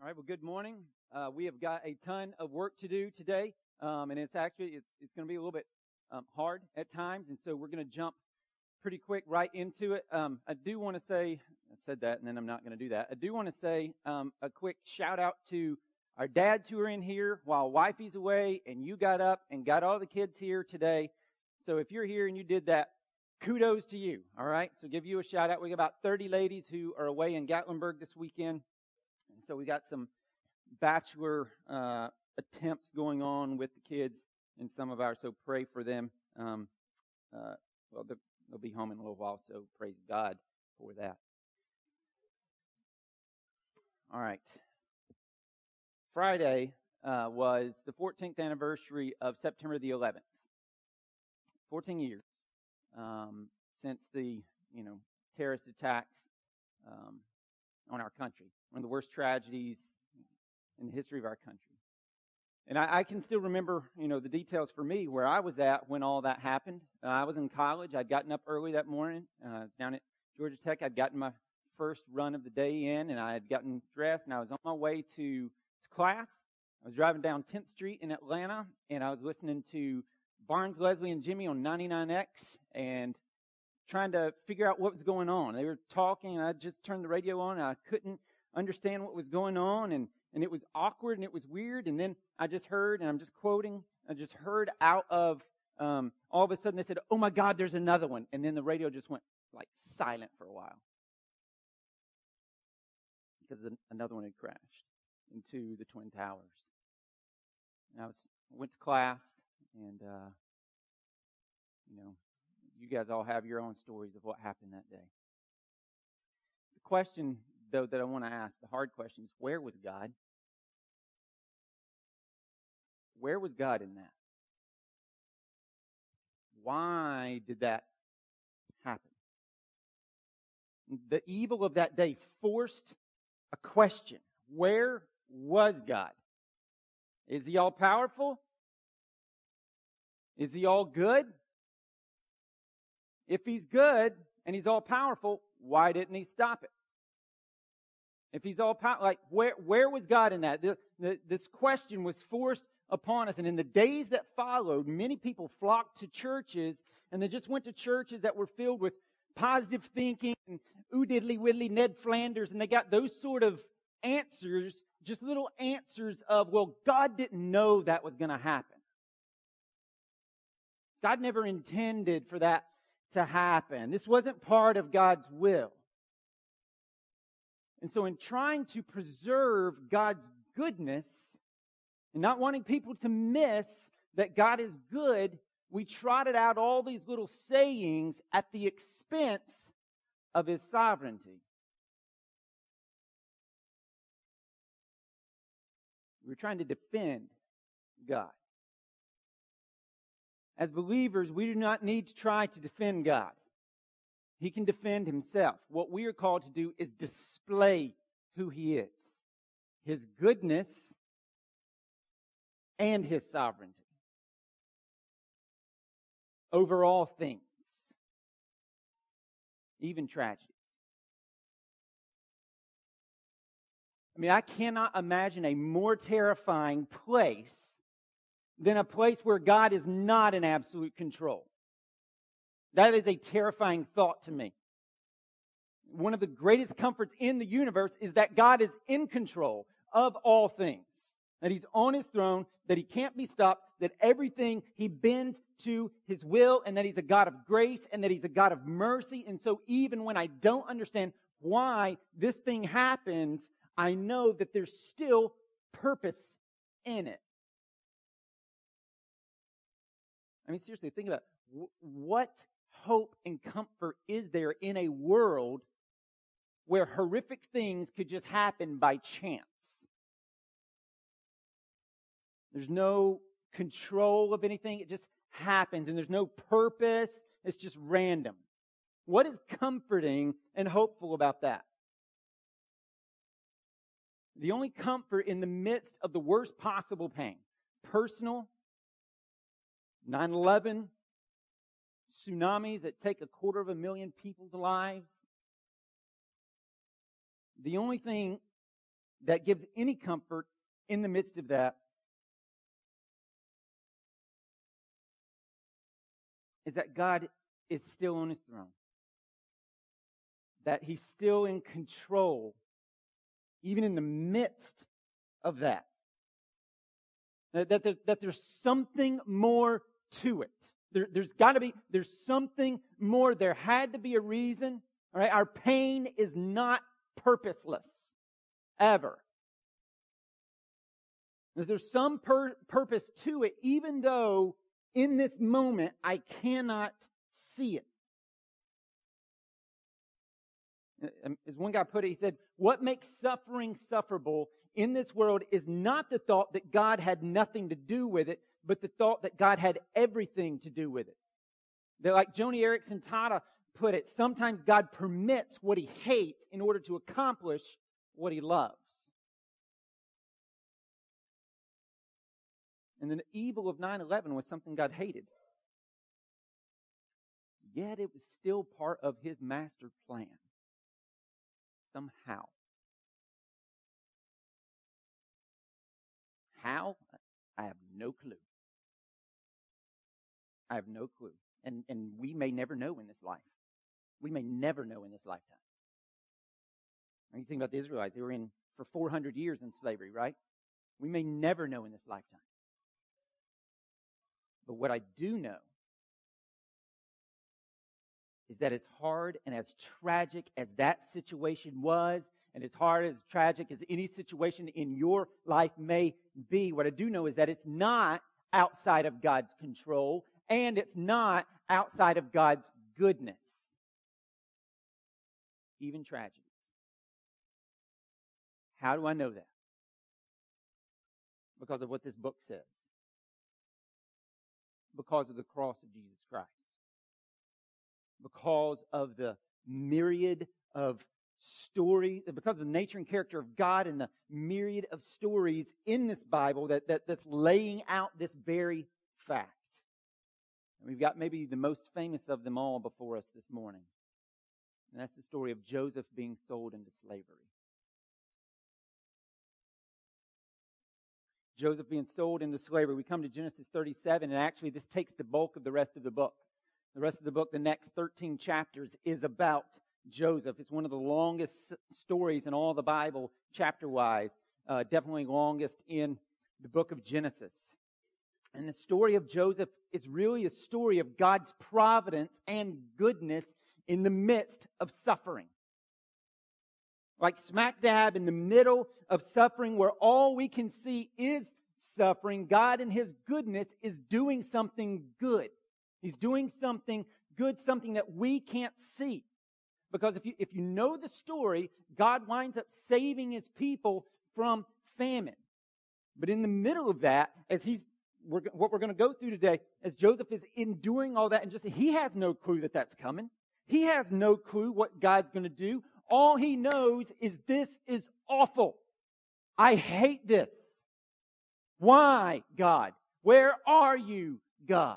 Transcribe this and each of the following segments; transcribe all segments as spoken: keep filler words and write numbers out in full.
All right, well, good morning. Uh, we have got a ton of work to do today, um, and it's actually, it's, it's going to be a little bit um, hard at times, and so we're going to jump pretty quick right into it. Um, I do want to say, I said that, and then I'm not going to do that. I do want to say um, a quick shout out to our dads who are in here while wifey's away, and you got up and got all the kids here today. So if you're here and you did that, kudos to you, all right? So give you a shout out. We got about thirty ladies who are away in Gatlinburg this weekend. And so we got some bachelor uh, attempts going on with the kids and some of our, so pray for them. Um, uh, well, they'll, they'll be home in a little while, so praise God for that. All right. Friday uh, was the fourteenth anniversary of September the eleventh. fourteen years um, since the, you know, terrorist attacks um, on our country. One of the worst tragedies in the history of our country. And I, I can still remember, you know, the details for me where I was at when all that happened. Uh, I was in college. I'd gotten up early that morning uh, down at Georgia Tech. I'd gotten my first run of the day in, and I had gotten dressed, and I was on my way to class. I was driving down tenth Street in Atlanta, and I was listening to Barnes, Leslie, and Jimmy on ninety-nine X, and trying to figure out what was going on. They were talking, and I just turned the radio on, and I couldn't understand what was going on, and, and it was awkward, and it was weird, and then I just heard, and I'm just quoting, I just heard out of, um, all of a sudden they said, "Oh my God, there's another one," and then the radio just went, like, silent for a while. Because another one had crashed into the Twin Towers. And I was, I went to class, and, uh, you know, you guys all have your own stories of what happened that day. The question, though, that I want to ask, the hard question is, where was God? Where was God in that? Why did that happen? The evil of that day forced a question. Where was God? Is He all powerful? Is He all good? If He's good and He's all powerful, why didn't He stop it? If He's all powerful, like where where was God in that? The, the, this question was forced upon us, and in the days that followed, many people flocked to churches, and they just went to churches that were filled with positive thinking and ooh diddly widdly Ned Flanders, and they got those sort of answers, just little answers of, well, God didn't know that was going to happen. God never intended for that to happen. This wasn't part of God's will. And so in trying to preserve God's goodness and not wanting people to miss that God is good, we trotted out all these little sayings at the expense of His sovereignty. We're trying to defend God. As believers, we do not need to try to defend God. He can defend Himself. What we are called to do is display who He is, His goodness, and His sovereignty over all things, even tragedy. I mean, I cannot imagine a more terrifying place than a place where God is not in absolute control. That is a terrifying thought to me. One of the greatest comforts in the universe is that God is in control of all things. That He's on His throne, that He can't be stopped, that everything He bends to His will, and that He's a God of grace, and that He's a God of mercy. And so even when I don't understand why this thing happened, I know that there's still purpose in it. I mean, seriously, think about it. What hope and comfort is there in a world where horrific things could just happen by chance? There's no control of anything. It just happens, and there's no purpose. It's just random. What is comforting and hopeful about that? The only comfort in the midst of the worst possible pain, personal, nine eleven, tsunamis that take a quarter of a million people's lives. The only thing that gives any comfort in the midst of that is that God is still on his throne. That he's still in control, even in the midst of that. That, that, there, that there's something more to it. There, there's got to be, there's something more. There had to be a reason. All right, our pain is not purposeless, ever. There's some pur- purpose to it, even though in this moment I cannot see it. As one guy put it, he said, what makes suffering sufferable in this world is not the thought that God had nothing to do with it, but the thought that God had everything to do with it. They're like Joni Eareckson Tada put it, sometimes God permits what he hates in order to accomplish what he loves. And the evil of nine eleven was something God hated. Yet it was still part of his master plan. Somehow. How? I have no clue. I have no clue. And, and we may never know in this life. We may never know in this lifetime. When you think about the Israelites, they were in for four hundred years in slavery, right? We may never know in this lifetime. But what I do know is that as hard and as tragic as that situation was, and as hard, as tragic as any situation in your life may be, what I do know is that it's not outside of God's control, and it's not outside of God's goodness. Even tragedy. How do I know that? Because of what this book says. Because of the cross of Jesus Christ. Because of the myriad of stories, because of the nature and character of God and the myriad of stories in this Bible that, that that's laying out this very fact. And we've got maybe the most famous of them all before us this morning. And that's the story of Joseph being sold into slavery. Joseph being sold into slavery. We come to Genesis thirty-seven, and actually this takes the bulk of the rest of the book. The rest of the book, the next thirteen chapters, is about Joseph. It's one of the longest stories in all the Bible, chapter-wise. Uh, definitely longest in the book of Genesis. And the story of Joseph is really a story of God's providence and goodness in the midst of suffering. Like smack dab in the middle of suffering, where all we can see is suffering, God in his goodness is doing something good. He's doing something good, something that we can't see. Because if you, if you know the story, God winds up saving his people from famine. But in the middle of that, as he's, we're, what we're going to go through today, as Joseph is enduring all that, and just, he has no clue that that's coming. He has no clue what God's going to do. All he knows is this is awful. I hate this. Why, God? Where are you, God?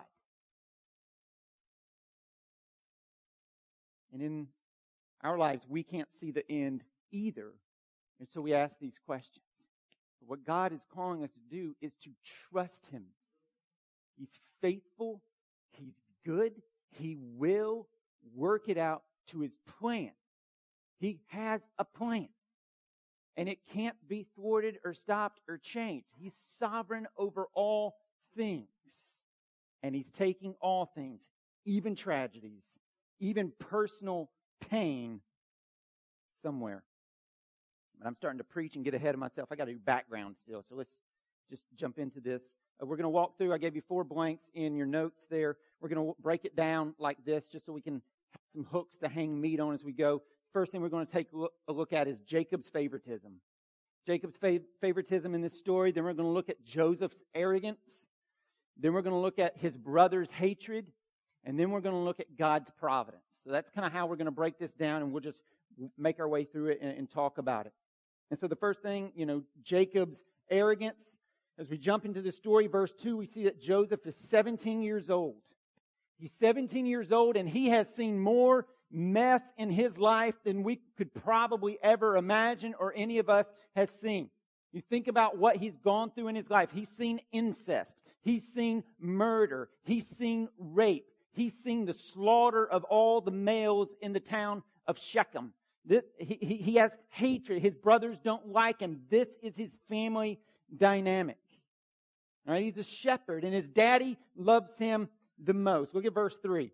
And in our lives, we can't see the end either. And so we ask these questions. What God is calling us to do is to trust him. He's faithful. He's good. He will work it out to his plan. He has a plan. And it can't be thwarted or stopped or changed. He's sovereign over all things. And he's taking all things, even tragedies, even personal pain, somewhere. But I'm starting to preach and get ahead of myself. I got to do background still. So let's just jump into this. Uh, we're going to walk through. I gave you four blanks in your notes there. We're going to break it down like this just so we can have some hooks to hang meat on as we go. First thing we're going to take a look, a look at is Jacob's favoritism. Jacob's fav- favoritism in this story. Then we're going to look at Joseph's arrogance. Then we're going to look at his brother's hatred. And then we're going to look at God's providence. So that's kind of how we're going to break this down, and we'll just make our way through it and, and talk about it. And so the first thing, you know, Jacob's arrogance. As we jump into the story, verse two, we see that Joseph is seventeen years old. He's seventeen years old, and he has seen more mess in his life than we could probably ever imagine or any of us has seen. You think about what he's gone through in his life. He's seen incest. He's seen murder. He's seen rape. He's seen the slaughter of all the males in the town of Shechem. This, he, he, he has hatred. His brothers don't like him. This is his family dynamic. All right, he's a shepherd, and his daddy loves him the most. Look at verse three.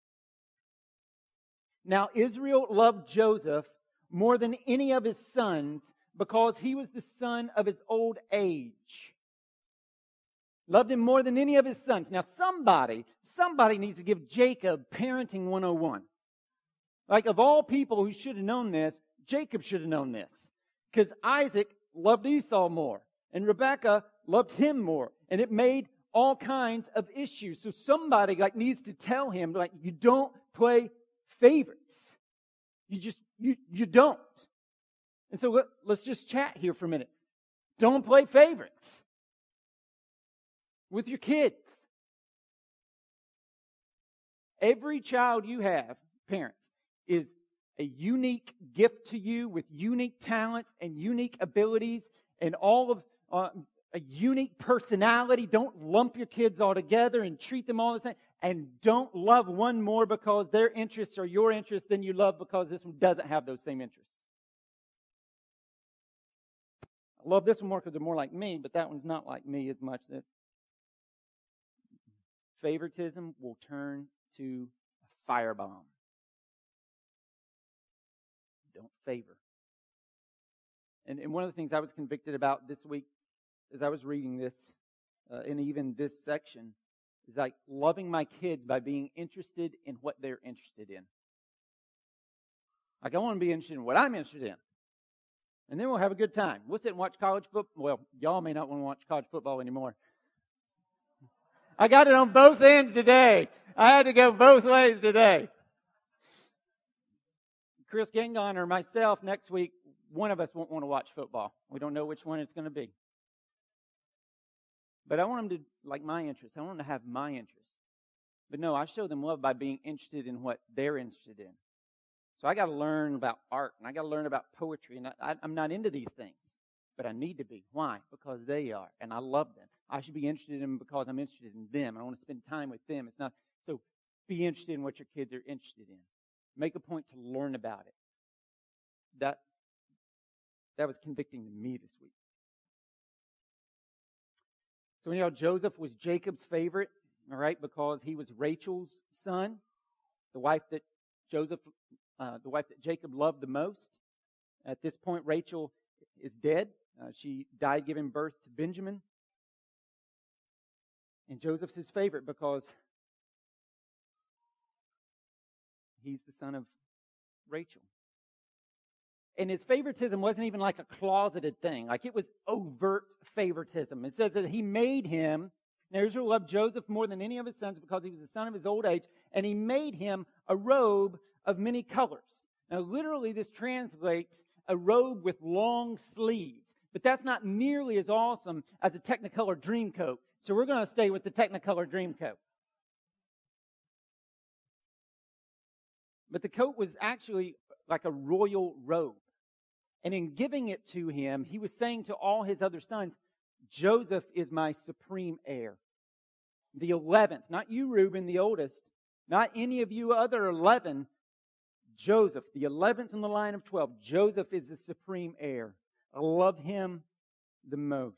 Now Israel loved Joseph more than any of his sons because he was the son of his old age. Loved him more than any of his sons. Now somebody, somebody needs to give Jacob parenting one oh one. Like, of all people who should have known this, Jacob should have known this. Because Isaac loved Esau more, and Rebekah loved him more. And it made all kinds of issues. So somebody like needs to tell him, like, you don't play favorites. You just, you, you don't. And so let, let's just chat here for a minute. Don't play favorites with your kids. Every child you have, parents, is a unique gift to you with unique talents and unique abilities and all of uh, a unique personality. Don't lump your kids all together and treat them all the same. And don't love one more because their interests are your interests than you love because this one doesn't have those same interests. I love this one more because they're more like me, but that one's not like me as much. That favoritism will turn to a firebomb. Don't favor. And, and one of the things I was convicted about this week as I was reading this, uh, and even this section, is like loving my kids by being interested in what they're interested in. Like, I want to be interested in what I'm interested in. And then we'll have a good time. We'll sit and watch college football. Well, y'all may not want to watch college football anymore. I got it on both ends today. I had to go both ways today. Chris Gangon or myself next week, one of us won't want to watch football. We don't know which one it's going to be. But I want them to like my interests. I want them to have my interests. But no, I show them love by being interested in what they're interested in. So I got to learn about art, and I got to learn about poetry, and I, I'm not into these things, but I need to be. Why? Because they are, and I love them. I should be interested in them because I'm interested in them. I want to spend time with them. It's not so. Be interested in what your kids are interested in. Make a point to learn about it. That that was convicting to me this week. So you know, Joseph was Jacob's favorite, all right, because he was Rachel's son, the wife that Joseph, uh, the wife that Jacob loved the most. At this point, Rachel is dead. Uh, she died giving birth to Benjamin. And Joseph's his favorite because he's the son of Rachel. And his favoritism wasn't even like a closeted thing. Like, it was overt favoritism. It says that he made him, now Israel loved Joseph more than any of his sons because he was the son of his old age, and he made him a robe of many colors. Now, literally, this translates a robe with long sleeves. But that's not nearly as awesome as a Technicolor Dreamcoat. So we're going to stay with the Technicolor Dreamcoat. But the coat was actually like a royal robe. And in giving it to him, he was saying to all his other sons, Joseph is my supreme heir. The eleventh, not you, Reuben, the oldest, not any of you other eleven, Joseph, the eleventh in the line of twelve. Joseph is the supreme heir. I love him the most.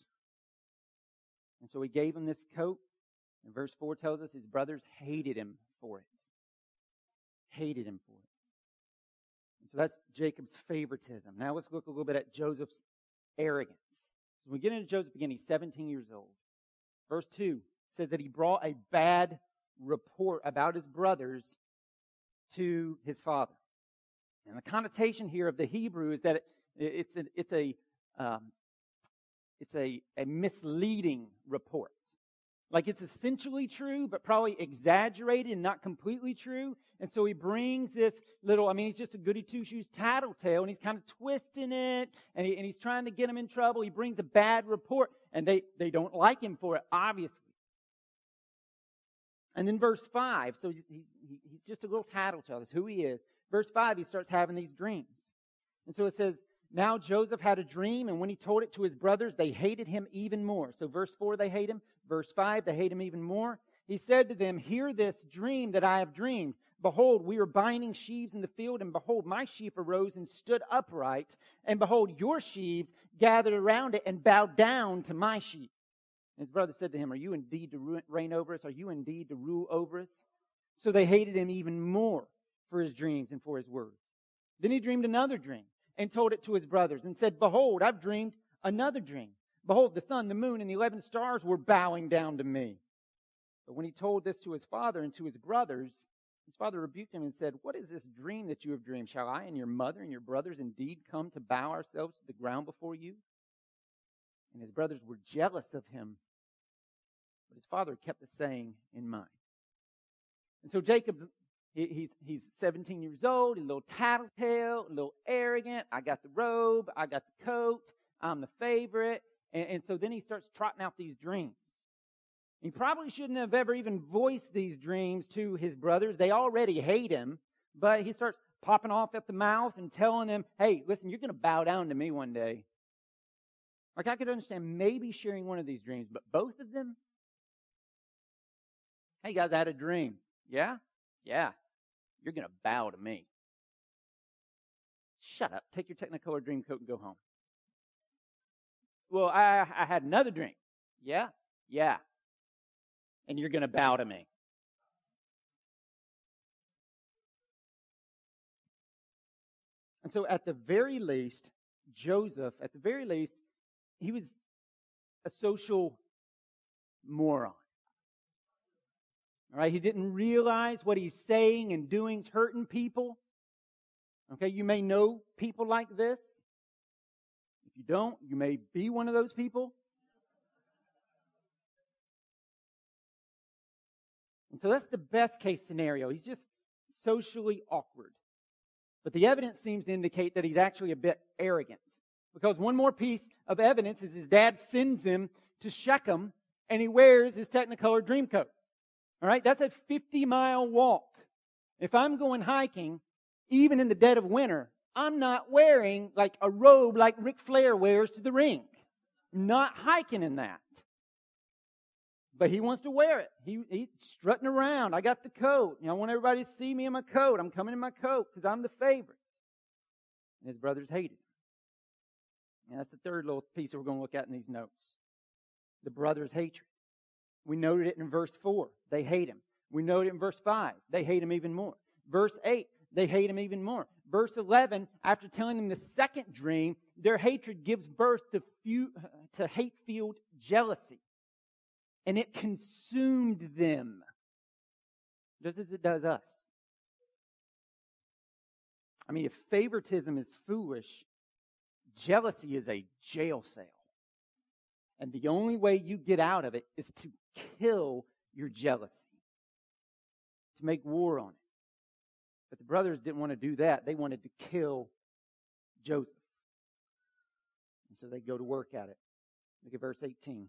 And so he gave him this coat. And verse four tells us his brothers hated him for it. Hated him for it. And so that's Jacob's favoritism. Now let's look a little bit at Joseph's arrogance. So when we get into Joseph again, he's seventeen years old. Verse two says that he brought a bad report about his brothers to his father. And the connotation here of the Hebrew is that it, it's a, it's a um, it's a, a misleading report. Like, it's essentially true, but probably exaggerated and not completely true. And so he brings this little, I mean, he's just a goody two-shoes tattletale, and he's kind of twisting it, and, he, and he's trying to get him in trouble. He brings a bad report, and they, they don't like him for it, obviously. And then verse five, so he's, he's, he's just a little tattletale. That's who he is. Verse five, he starts having these dreams. And so it says, now Joseph had a dream, and when he told it to his brothers, they hated him even more. So verse four, they hate him. Verse five, they hate him even more. He said to them, hear this dream that I have dreamed. Behold, we were binding sheaves in the field, and behold, my sheep arose and stood upright. And behold, your sheaves gathered around it and bowed down to my sheep. And his brother said to him, are you indeed to reign over us? Are you indeed to rule over us? So they hated him even more for his dreams and for his words. Then he dreamed another dream and told it to his brothers and said, behold, I've dreamed another dream. Behold, the sun, the moon, and the eleven stars were bowing down to me. But when he told this to his father and to his brothers, his father rebuked him and said, what is this dream that you have dreamed? Shall I and your mother and your brothers indeed come to bow ourselves to the ground before you? And his brothers were jealous of him. But his father kept the saying in mind. And so Jacob's, he, he's, he's seventeen years old, a little tattletale, a little arrogant. I got the robe, I got the coat, I'm the favorite. And, and so then he starts trotting out these dreams. He probably shouldn't have ever even voiced these dreams to his brothers. They already hate him. But he starts popping off at the mouth and telling them, hey, listen, you're going to bow down to me one day. Like, I could understand maybe sharing one of these dreams, but both of them? Hey, guys, I had a dream. Yeah? Yeah. You're going to bow to me. Shut up. Take your Technicolor dream coat and go home. Well, I, I had another dream. Yeah? Yeah. And you're going to bow to me. And so at the very least, Joseph, at the very least, he was a social moron. All right, he didn't realize what he's saying and doing is hurting people. Okay, you may know people like this. If you don't, you may be one of those people. And so that's the best case scenario. He's just socially awkward. But the evidence seems to indicate that he's actually a bit arrogant. Because one more piece of evidence is his dad sends him to Shechem and he wears his Technicolor dream coat. All right, that's a fifty-mile walk. If I'm going hiking, even in the dead of winter, I'm not wearing like a robe like Ric Flair wears to the ring. I'm not hiking in that. But he wants to wear it. He, he's strutting around. I got the coat. You know, I want everybody to see me in my coat. I'm coming in my coat because I'm the favorite. And his brothers hated him. And that's the third little piece that we're going to look at in these notes. The brothers' hatred. We noted it in verse four. They hate him. We noted it in verse five. They hate him even more. Verse eight. They hate him even more. Verse eleven, after telling them the second dream, their hatred gives birth to, few, to hate-filled jealousy. And it consumed them, just as it does us. I mean, if favoritism is foolish, jealousy is a jail cell. And the only way you get out of it is to kill your jealousy, to make war on it. But the brothers didn't want to do that. They wanted to kill Joseph. And so they go to work at it. Look at verse eighteen.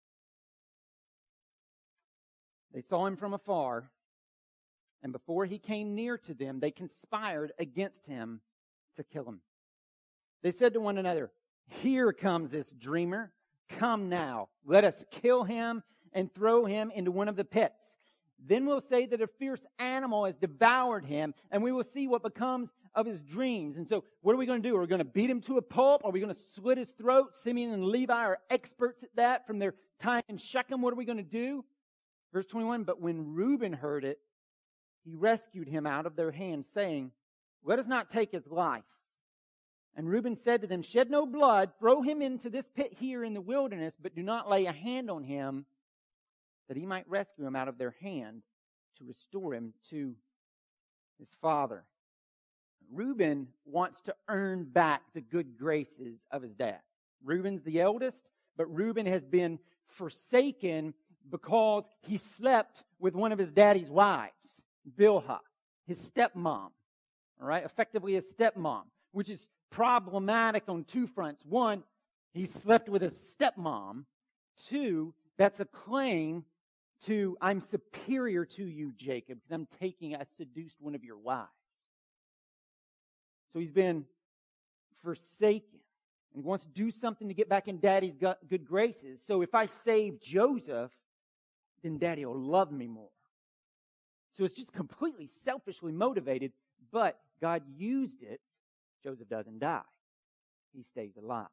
They saw him from afar, and before he came near to them, they conspired against him to kill him. They said to one another, here comes this dreamer. Come now, let us kill him and throw him into one of the pits. Then we'll say that a fierce animal has devoured him, and we will see what becomes of his dreams. And so what are we going to do? Are we going to beat him to a pulp? Are we going to slit his throat? Simeon and Levi are experts at that from their time in Shechem. What are we going to do? Verse twenty-one, but when Reuben heard it, he rescued him out of their hands, saying, let us not take his life. And Reuben said to them, shed no blood, throw him into this pit here in the wilderness, but do not lay a hand on him, that he might rescue him out of their hand to restore him to his father. Reuben wants to earn back the good graces of his dad. Reuben's the eldest, but Reuben has been forsaken because he slept with one of his daddy's wives, Bilhah, his stepmom. All right, effectively his stepmom, which is problematic on two fronts. One, he slept with his stepmom. Two, that's a claim to, I'm superior to you, Jacob, because I'm taking, I seduced one of your wives. So he's been forsaken and wants to do something to get back in Daddy's good graces. So if I save Joseph, then Daddy will love me more. So it's just completely selfishly motivated, but God used it. Joseph doesn't die. He stays alive.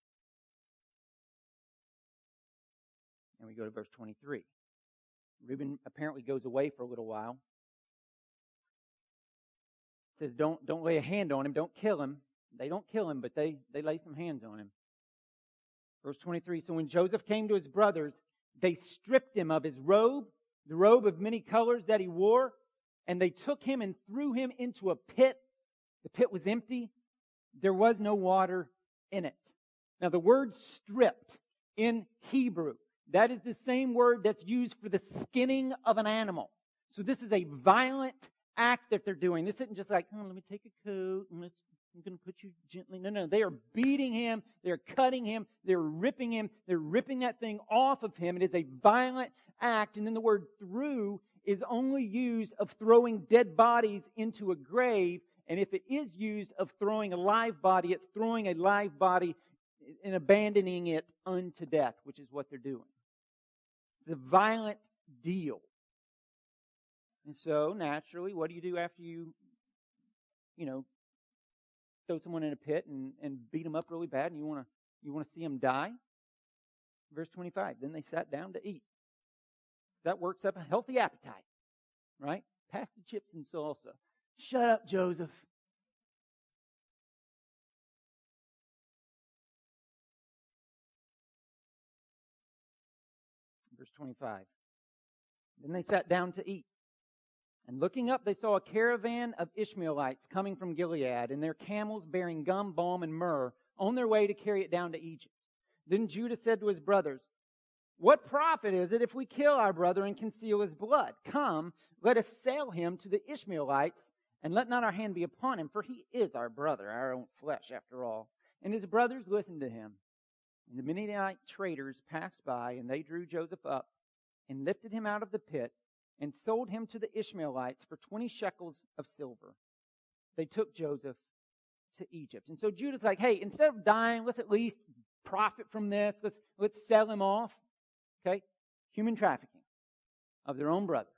And we go to verse twenty-three. Reuben apparently goes away for a little while. It says, don't, don't lay a hand on him, don't kill him. They don't kill him, but they, they lay some hands on him. Verse twenty-three, so when Joseph came to his brothers, they stripped him of his robe, the robe of many colors that he wore, and they took him and threw him into a pit. The pit was empty. There was no water in it. Now the word stripped in Hebrew, that is the same word that's used for the skinning of an animal. So this is a violent act that they're doing. This isn't just like, oh, let me take a coat and let's, I'm going to put you gently. No, no, they are beating him. They're cutting him. They're ripping him. They're ripping that thing off of him. It is a violent act. And then the word threw is only used of throwing dead bodies into a grave. And if it is used of throwing a live body, it's throwing a live body and abandoning it unto death, which is what they're doing. It's a violent deal. And so, naturally, what do you do after you, you know, throw someone in a pit and, and beat them up really bad and you want to you want to see them die? Verse twenty-five, then they sat down to eat. That works up a healthy appetite, right? Pass the chips and salsa. Shut up, Joseph. Verse twenty-five, then they sat down to eat. And looking up, they saw a caravan of Ishmaelites coming from Gilead, and their camels bearing gum, balm, and myrrh, on their way to carry it down to Egypt. Then Judah said to his brothers, what profit is it if we kill our brother and conceal his blood? Come, let us sell him to the Ishmaelites, and let not our hand be upon him, for he is our brother, our own flesh, after all. And his brothers listened to him. And the Midianite traders passed by, and they drew Joseph up and lifted him out of the pit, and sold him to the Ishmaelites for twenty shekels of silver. They took Joseph to Egypt. And so Judah's like, hey, instead of dying, let's at least profit from this. Let's, let's sell him off. Okay? Human trafficking of their own brother.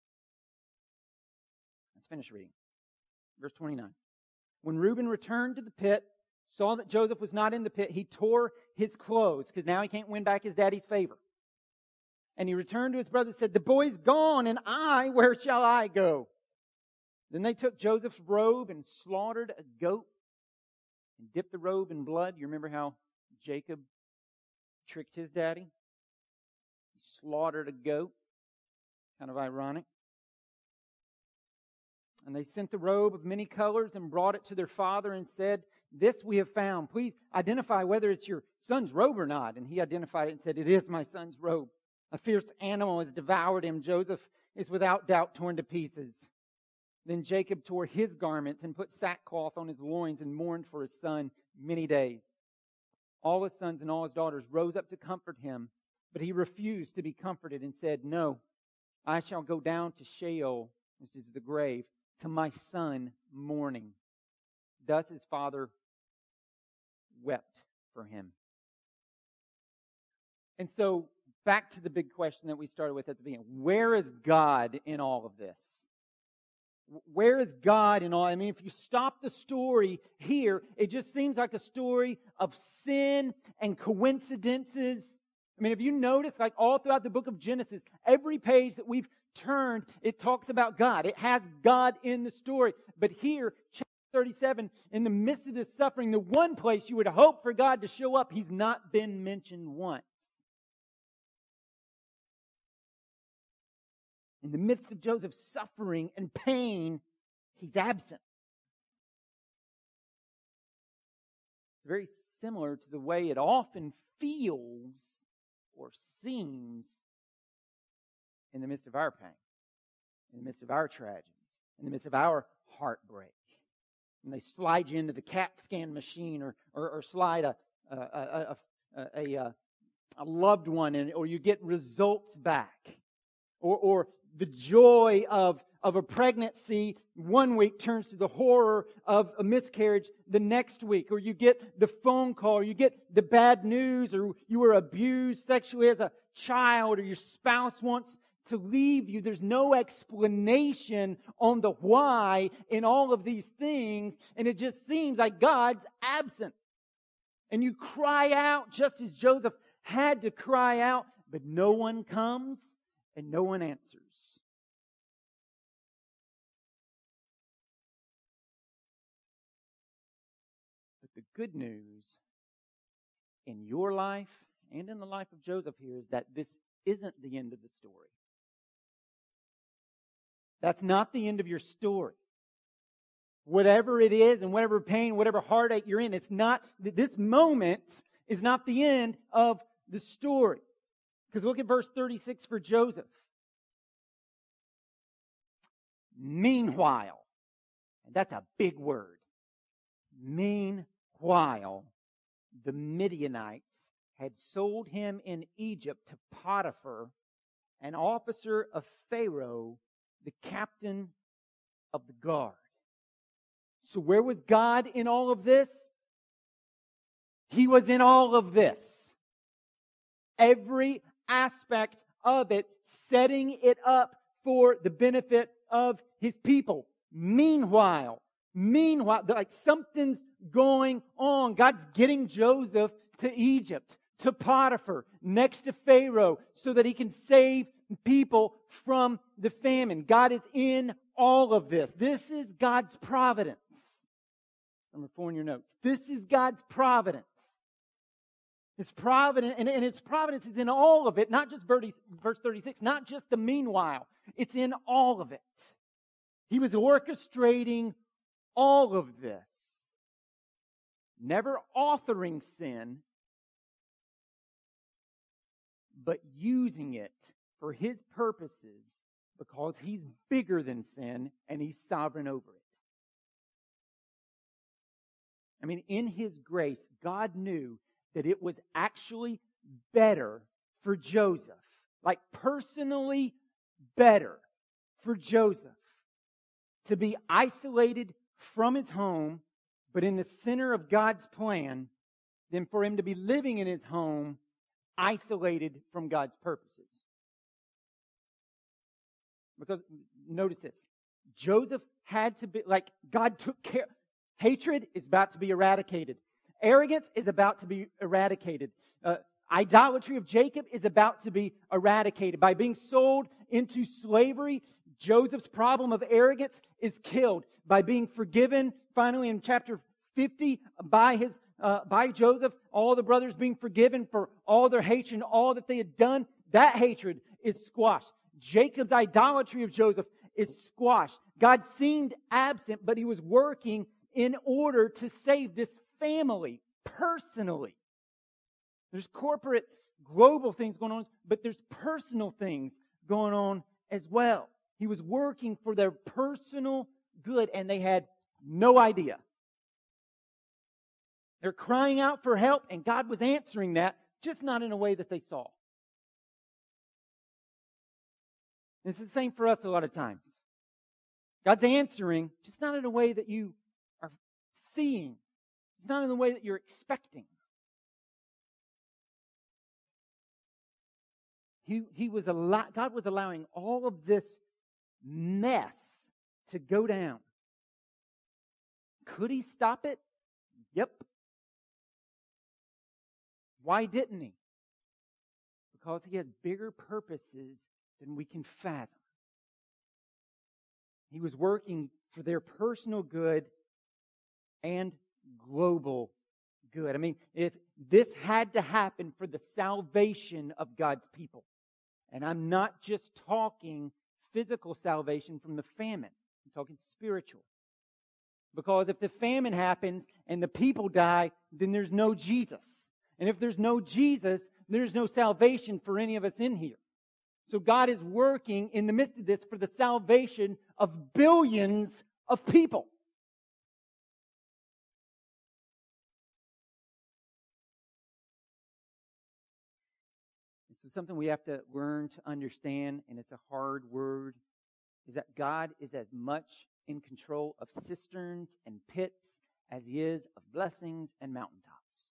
Let's finish reading. Verse twenty-nine. When Reuben returned to the pit, saw that Joseph was not in the pit, he tore his clothes, because now he can't win back his daddy's favor. And he returned to his brothers and said, the boy's gone, and I, where shall I go? Then they took Joseph's robe and slaughtered a goat and dipped the robe in blood. You remember how Jacob tricked his daddy? He slaughtered a goat. Kind of ironic. And they sent the robe of many colors and brought it to their father and said, this we have found. Please identify whether it's your son's robe or not. And he identified it and said, it is my son's robe. A fierce animal has devoured him. Joseph is without doubt torn to pieces. Then Jacob tore his garments and put sackcloth on his loins and mourned for his son many days. All his sons and all his daughters rose up to comfort him, but he refused to be comforted and said, no, I shall go down to Sheol, which is the grave, to my son mourning. Thus his father wept for him. And so, back to the big question that we started with at the beginning. Where is God in all of this? Where is God in all? I mean, if you stop the story here, it just seems like a story of sin and coincidences. I mean, if you notice, like all throughout the book of Genesis, every page that we've turned, it talks about God. It has God in the story. But here, chapter thirty-seven, in the midst of this suffering, the one place you would hope for God to show up, He's not been mentioned once. In the midst of Joseph's suffering and pain, he's absent. It's very similar to the way it often feels or seems in the midst of our pain, in the midst of our tragedies, in the midst of our heartbreak. And they slide you into the CAT scan machine or, or, or slide a, a, a, a, a, a, a loved one in, or you get results back. Or, or the joy of, of a pregnancy one week turns to the horror of a miscarriage the next week. Or you get the phone call, or you get the bad news, or you were abused sexually as a child, or your spouse wants to leave you. There's no explanation on the why in all of these things, and it just seems like God's absent. And you cry out just as Joseph had to cry out, but no one comes and no one answers. But the good news in your life and in the life of Joseph here is that this isn't the end of the story. That's not the end of your story. Whatever it is and whatever pain, whatever heartache you're in, it's not, this moment is not the end of the story. Because look at verse thirty-six for Joseph. Meanwhile, and that's a big word. Meanwhile, the Midianites had sold him in Egypt to Potiphar, an officer of Pharaoh, the captain of the guard. So where was God in all of this? He was in all of this. Every aspect of it, setting it up for the benefit of His people. Meanwhile, meanwhile, like something's going on. God's getting Joseph to Egypt, to Potiphar, next to Pharaoh, so that he can save people from the famine. God is in all of this. This is God's providence. Number four in your notes. This is God's providence. His providence, and, and His providence is in all of it, not just verse thirty-six, not just the meanwhile. It's in all of it. He was orchestrating all of this. Never authoring sin, but using it for His purposes because He's bigger than sin and He's sovereign over it. I mean, in His grace, God knew that it was actually better for Joseph, like personally better for Joseph, to be isolated from his home, but in the center of God's plan, than for him to be living in his home, isolated from God's purposes. Because, notice this, Joseph had to be, like, God took care. Hatred is about to be eradicated. Arrogance is about to be eradicated. Uh, idolatry of Jacob is about to be eradicated. By being sold into slavery, Joseph's problem of arrogance is killed. By being forgiven, finally in chapter fifty, by his uh, by Joseph, all the brothers being forgiven for all their hatred and all that they had done, that hatred is squashed. Jacob's idolatry of Joseph is squashed. God seemed absent, but He was working in order to save this family personally. There's corporate, global things going on, but there's personal things going on as well. He was working for their personal good, and they had no idea. They're crying out for help, and God was answering that, just not in a way that they saw. It's the same for us a lot of times. God's answering, just not in a way that you are seeing. It's not in the way that you're expecting. He, he was allow, God was allowing all of this mess to go down. Could He stop it? Yep. Why didn't He? Because He has bigger purposes than we can fathom. He was working for their personal good and global good. I mean, if this had to happen for the salvation of God's people, and I'm not just talking physical salvation from the famine, I'm talking spiritual. Because if the famine happens and the people die, then there's no Jesus. And if there's no Jesus, there's no salvation for any of us in here. So God is working in the midst of this for the salvation of billions of people. So something we have to learn to understand, and it's a hard word, is that God is as much in control of cisterns and pits as He is of blessings and mountaintops.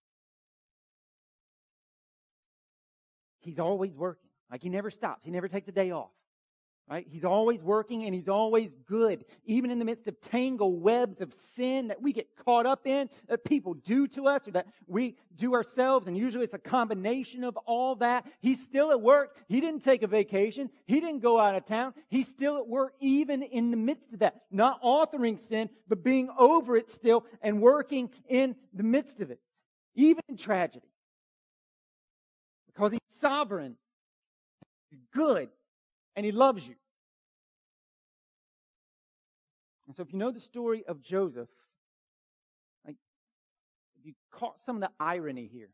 He's always working. Like He never stops. He never takes a day off. Right? He's always working and He's always good. Even in the midst of tangled webs of sin that we get caught up in, that people do to us or that we do ourselves, and usually it's a combination of all that. He's still at work. He didn't take a vacation. He didn't go out of town. He's still at work even in the midst of that. Not authoring sin, but being over it still and working in the midst of it. Even in tragedy. Because He's sovereign. He's good. And He loves you. And so if you know the story of Joseph, like, if you caught some of the irony here,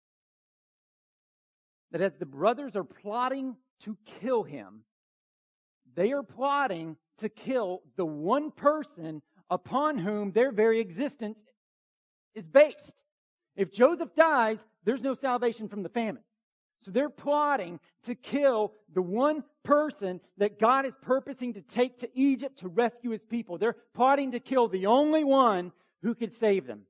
that as the brothers are plotting to kill him, they are plotting to kill the one person upon whom their very existence is based. If Joseph dies, there's no salvation from the famine. So they're plotting to kill the one person that God is purposing to take to Egypt to rescue His people. They're plotting to kill the only one who could save them.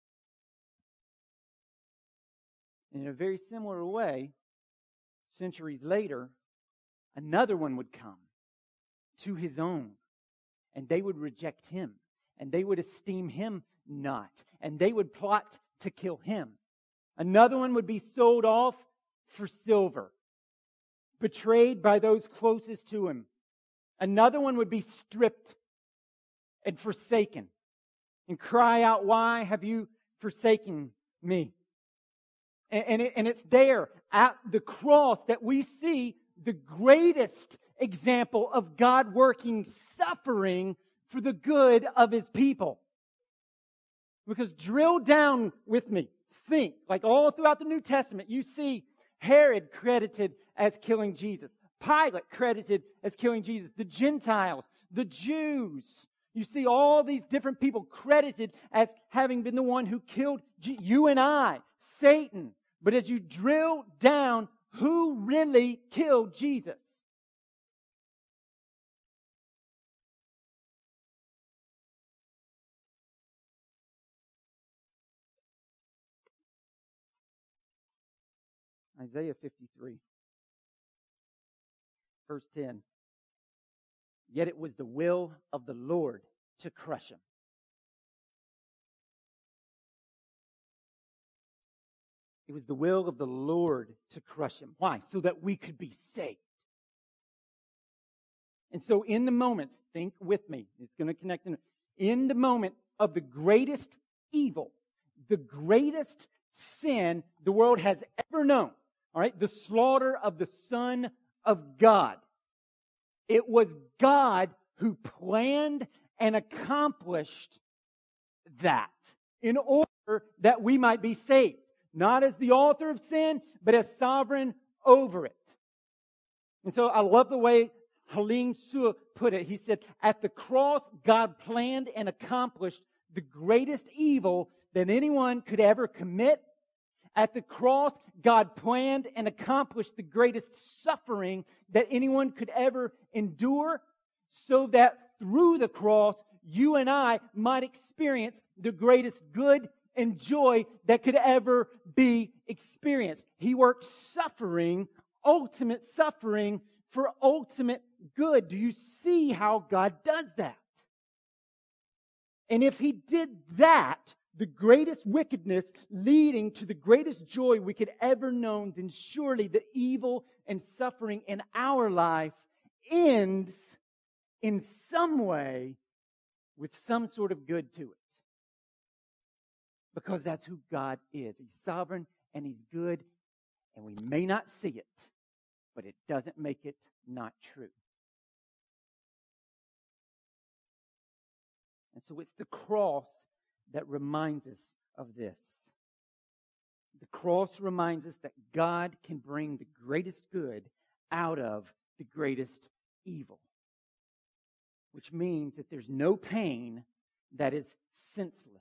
In a very similar way, centuries later, another one would come to his own, and they would reject him, and they would esteem him not, and they would plot to kill him. Another one would be sold off for silver, betrayed by those closest to him. Another one would be stripped and forsaken and cry out, "Why have you forsaken me?" And, and, it, and it's there at the cross that we see the greatest example of God working suffering for the good of His people. Because drill down with me. Think, like all throughout the New Testament, you see Herod credited as killing Jesus. Pilate credited as killing Jesus. The Gentiles, the Jews. You see all these different people credited as having been the one who killed G- you and I, Satan. But as you drill down, who really killed Jesus? Isaiah fifty-three, verse ten. Yet it was the will of the Lord to crush him. It was the will of the Lord to crush him. Why? So that we could be saved. And so in the moments, think with me, it's going to connect. In, in the moment of the greatest evil, the greatest sin the world has ever known, all right, the slaughter of the Son of God. It was God who planned and accomplished that in order that we might be saved. Not as the author of sin, but as sovereign over it. And so I love the way Halim Suh put it. He said, at the cross, God planned and accomplished the greatest evil that anyone could ever commit. At the cross, God planned and accomplished the greatest suffering that anyone could ever endure, so that through the cross, you and I might experience the greatest good and joy that could ever be experienced. He worked suffering, ultimate suffering, for ultimate good. Do you see how God does that? And if He did that, the greatest wickedness leading to the greatest joy we could ever know, then surely the evil and suffering in our life ends in some way with some sort of good to it. Because that's who God is. He's sovereign and He's good, and we may not see it, but it doesn't make it not true. And so it's the cross that reminds us of this. The cross reminds us that God can bring the greatest good out of the greatest evil. Which means that there's no pain that is senseless.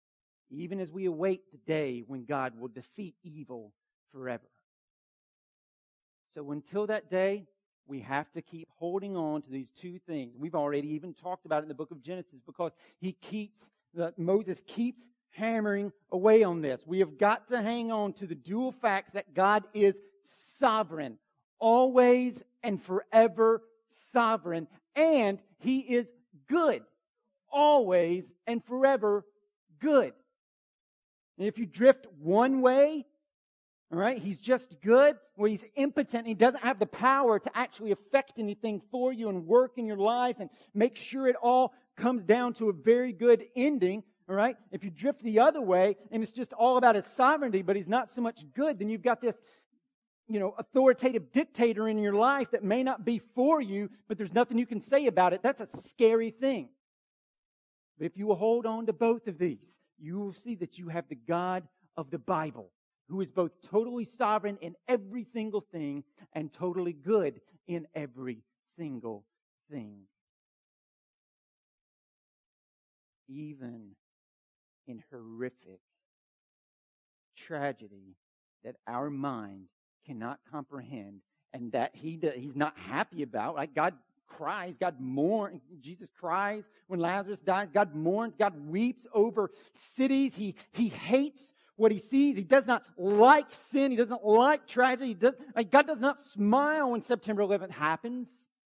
Even as we await the day when God will defeat evil forever. So until that day, we have to keep holding on to these two things. We've already even talked about it in the book of Genesis because he keeps, the, Moses keeps hammering away on this. We have got to hang on to the dual facts that God is sovereign, always and forever sovereign, and He is good, always and forever good. And if you drift one way, all right, He's just good, well, He's impotent. He doesn't have the power to actually affect anything for you and work in your lives and make sure it all comes down to a very good ending. All right, if you drift the other way and it's just all about His sovereignty, but He's not so much good, then you've got this, you know, authoritative dictator in your life that may not be for you, but there's nothing you can say about it. That's a scary thing. But if you will hold on to both of these, you will see that you have the God of the Bible, who is both totally sovereign in every single thing and totally good in every single thing. Even in horrific tragedy that our mind cannot comprehend and that he he's not happy about. Like God cries, God mourns, Jesus cries when Lazarus dies, God mourns, God weeps over cities. He, he hates what he sees. He does not like sin. He doesn't like tragedy. He does, like God does not smile when September eleventh happens.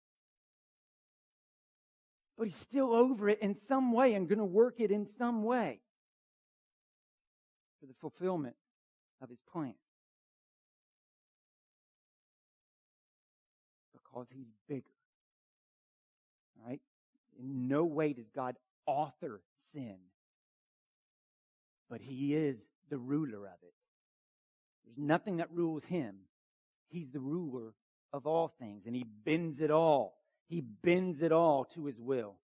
But He's still over it in some way and going to work it in some way for the fulfillment of His plan. Because He's bigger. All right? In no way does God author sin. But He is the ruler of it. There's nothing that rules Him. He's the ruler of all things. And He bends it all. He bends it all to His will.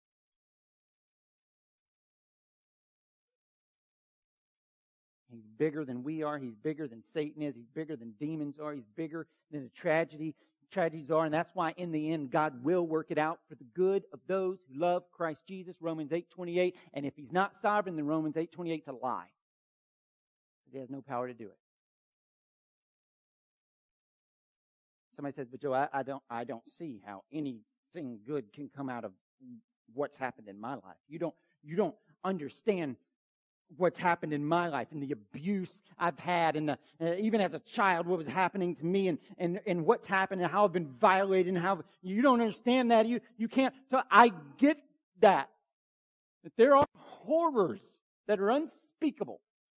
He's bigger than we are. He's bigger than Satan is. He's bigger than demons are. He's bigger than the tragedy, tragedies are. And that's why in the end, God will work it out for the good of those who love Christ Jesus, Romans eight twenty-eight. And if He's not sovereign, then Romans eight twenty-eight is a lie. He has no power to do it. Somebody says, but Joe, I, I don't I don't see how anything good can come out of what's happened in my life. You don't you don't understand what's happened in my life and the abuse I've had and the, uh, even as a child what was happening to me and, and, and what's happened and how I've been violated and how you don't understand that. You you can't. So I get that. That there are horrors that are unspeakable.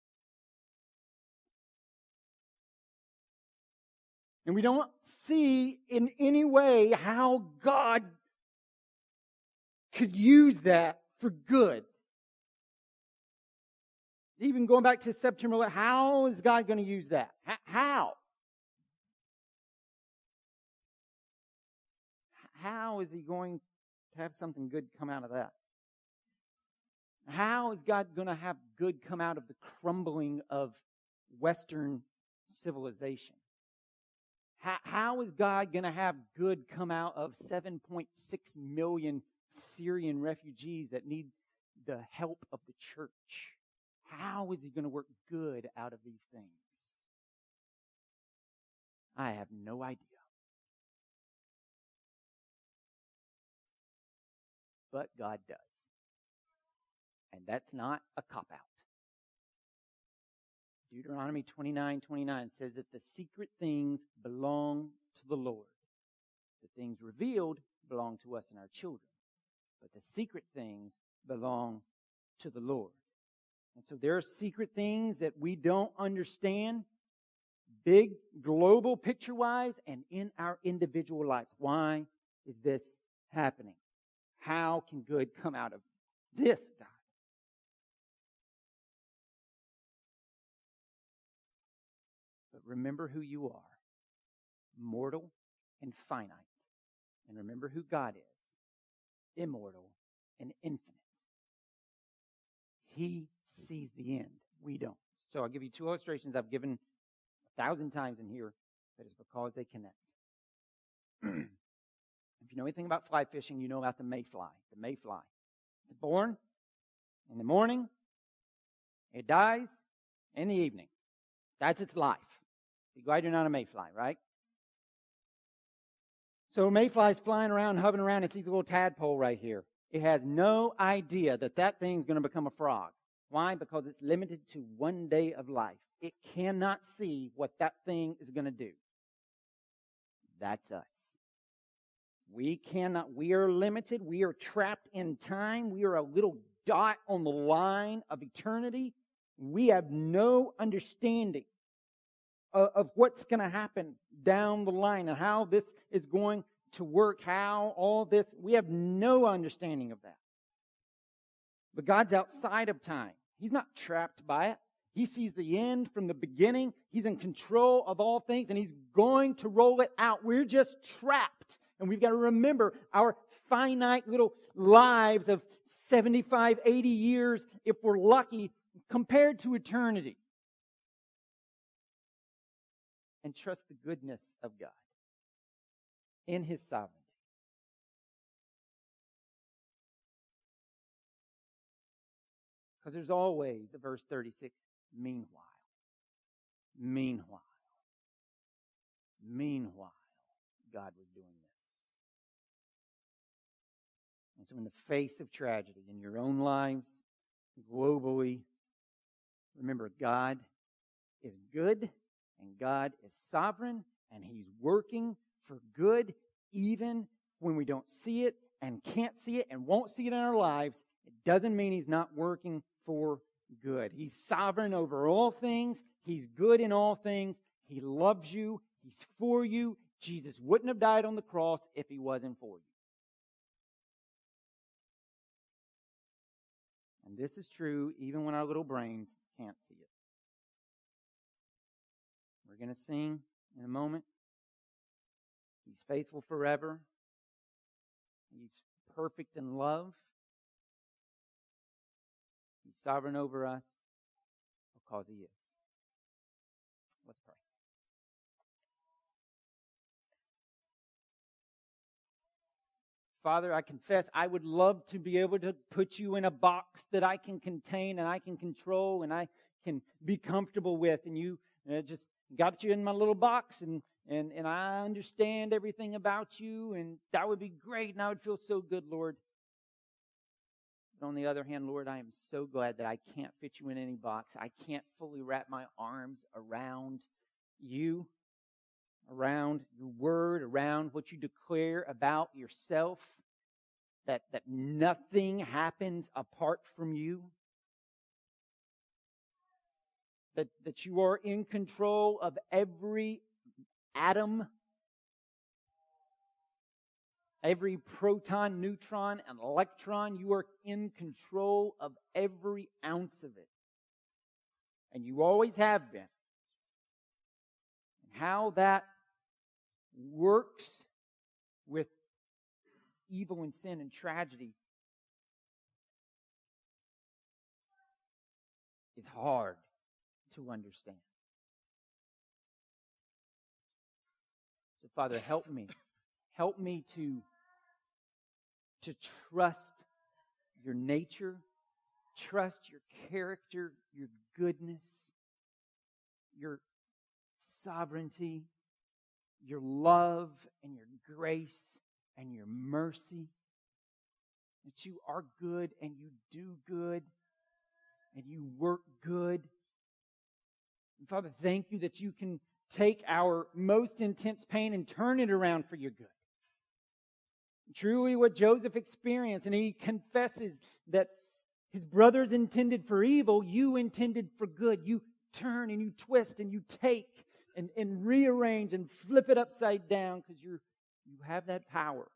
And we don't see in any way how God could use that for good. Even going back to September eleventh, how is God going to use that? How? How is He going to have something good come out of that? How is God going to have good come out of the crumbling of Western civilization? How, how is God going to have good come out of seven point six million Syrian refugees that need the help of the church? How is He going to work good out of these things? I have no idea. But God does. And that's not a cop-out. Deuteronomy twenty-nine twenty-nine says that the secret things belong to the Lord. The things revealed belong to us and our children. But the secret things belong to the Lord. And so there are secret things that we don't understand, big, global picture-wise, and in our individual lives. Why is this happening? How can good come out of this, God? But remember who you are, mortal and finite. And remember who God is, immortal and infinite. He sees the end. We don't. So I'll give you two illustrations I've given a thousand times in here, but it's because they connect. If you know anything about fly fishing, you know about the mayfly. The mayfly. It's born in the morning. It dies in the evening. That's its life. You're glad you're not a mayfly, right? So a mayfly's flying around, hovering around, and sees a little tadpole right here. It has no idea that that thing's going to become a frog. Why? Because it's limited to one day of life. It cannot see what that thing is going to do. That's us. We cannot, we are limited. We are trapped in time. We are a little dot on the line of eternity. We have no understanding of, of what's going to happen down the line and how this is going to work, how all this, we have no understanding of that. But God's outside of time. He's not trapped by it. He sees the end from the beginning. He's in control of all things, and He's going to roll it out. We're just trapped. And we've got to remember our finite little lives of seventy-five, eighty years, if we're lucky, compared to eternity. And trust the goodness of God in His sovereignty. Because there's always, verse thirty-six, meanwhile. Meanwhile. Meanwhile, God was doing this. And so in the face of tragedy in your own lives, globally, remember God is good and God is sovereign and He's working for good even when we don't see it and can't see it and won't see it in our lives. It doesn't mean He's not working for good. He's sovereign over all things. He's good in all things. He loves you. He's for you. Jesus wouldn't have died on the cross if He wasn't for you. And this is true even when our little brains can't see it. We're going to sing in a moment. He's faithful forever. He's perfect in love. He's sovereign over us because He is. Let's pray. Father, I confess I would love to be able to put You in a box that I can contain and I can control and I can be comfortable with. And You uh, just got You in my little box and, and, and I understand everything about You, and that would be great and I would feel so good, Lord. But on the other hand, Lord, I am so glad that I can't fit You in any box. I can't fully wrap my arms around You, around Your word, around what You declare about Yourself, that, that nothing happens apart from You, that, that You are in control of every atom, every proton, neutron, and electron. You are in control of every ounce of it. And You always have been. And how that works with evil and sin and tragedy is hard to understand. So, Father, help me. Help me to, to trust Your nature, trust Your character, Your goodness, Your sovereignty, Your love and Your grace and Your mercy. That You are good and You do good and You work good. And Father, thank You that You can take our most intense pain and turn it around for Your good. Truly what Joseph experienced, and he confesses that his brothers intended for evil, You intended for good. You turn and You twist and You take and, and rearrange and flip it upside down because you're You have that power.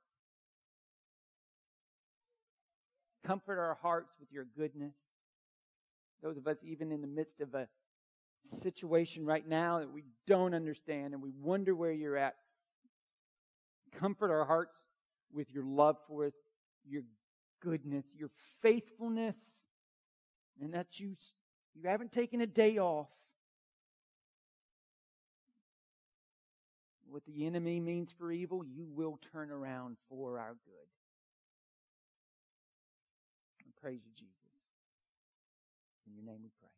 Comfort our hearts with Your goodness. Those of us even in the midst of a situation right now that we don't understand and we wonder where You're at. Comfort our hearts with Your love for us, Your goodness, Your faithfulness, and that You, you haven't taken a day off. What the enemy means for evil, You will turn around for our good. I praise You, Jesus. In Your name we pray.